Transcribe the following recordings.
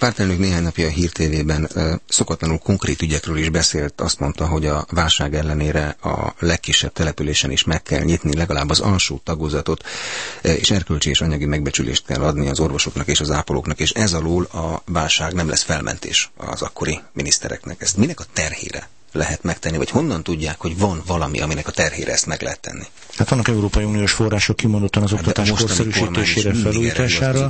pártelnök néhány napja a Hír TV-ben szokatlanul konkrét ügyekről is beszélt, azt mondta, hogy a válság ellenére a legkisebb településen is meg kell nyitni legalább az alsó tagozatot, és erkölcsi és anyagi megbecsülést kell adni az orvosoknak és az ápolóknak, és ez alól a válság nem lesz felmentés az akkori minisztereknek. Ezt minek a terhére lehet megtenni, vagy honnan tudják, hogy van valami, aminek a terhére ezt meg lehet tenni? Hát vannak Európai Uniós források kimondottan az oktatás korszerűsítésére, felújítására.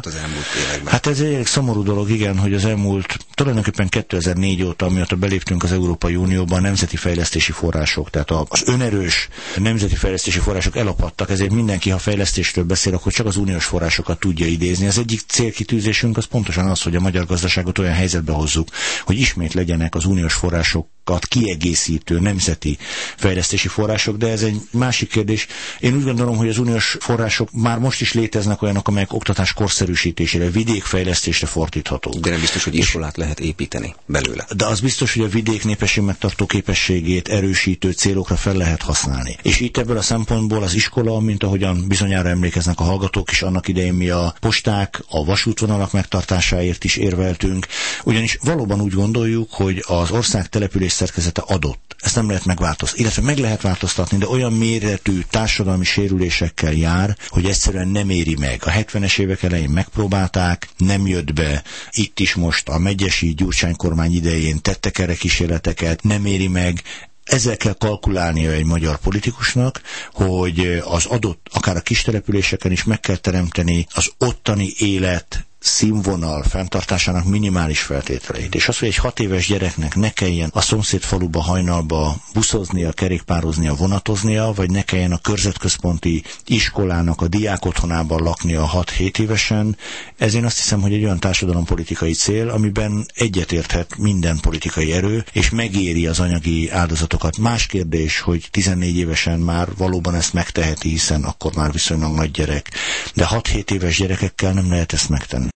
Hát ez egy szomorú dolog, igen, hogy az elmúlt, tulajdonképpen 2004 óta, amióta beléptünk az Európai Unióban, nemzeti fejlesztési források, tehát az önerős nemzeti fejlesztési források elapadtak, ezért mindenki, ha fejlesztésről beszél, akkor csak az uniós forrásokat tudja idézni. Az egyik célkitűzésünk az pontosan az, hogy a magyar gazdaságot olyan helyzetbe hozzuk, hogy ismét legyenek az uniós forrásokat kiegészítő nemzeti fejlesztési források, de ez egy másik kérdés. Én úgy gondolom, hogy az uniós források már most is léteznek olyanok, amelyek oktatás korszerűsítésére, vidékfejlesztésre fordíthatók. De nem biztos, hogy iskolát lehet építeni belőle. De az biztos, hogy a vidék népesség megtartó képességét erősítő célokra fel lehet használni. És itt ebből a szempontból az iskola, mint ahogyan bizonyára emlékeznek a hallgatók is, annak idején mi a posták, a vasútvonalak megtartásáért is érveltünk, ugyanis valóban úgy gondoljuk, hogy az ország település szerkezete adott. Ezt nem lehet megváltoztatni, illetve meg lehet változtatni, de olyan méretű társadalmi sérülésekkel jár, hogy egyszerűen nem éri meg. A 70-es évek elején megpróbálták, nem jött be. Itt is most a megyesi Gyurcsány kormány idején tettek erre kísérleteket, nem éri meg. Ezzel kell kalkulálnia egy magyar politikusnak, hogy az adott, akár a kis településeken is meg kell teremteni az ottani élet színvonal fenntartásának minimális feltételeit. És az, hogy egy 6 éves gyereknek ne kelljen a szomszéd faluba hajnalba buszoznia, kerékpároznia, vonatoznia, vagy ne kelljen a körzetközponti iskolának a diák otthonában laknia 6-7 évesen, ez én azt hiszem, hogy egy olyan társadalompolitikai cél, amiben egyetérthet minden politikai erő, és megéri az anyagi áldozatokat. Más kérdés, hogy 14 évesen már valóban ezt megteheti, hiszen akkor már viszonylag nagy gyerek, de 6-7 éves gyerekekkel nem lehet ezt megtenni.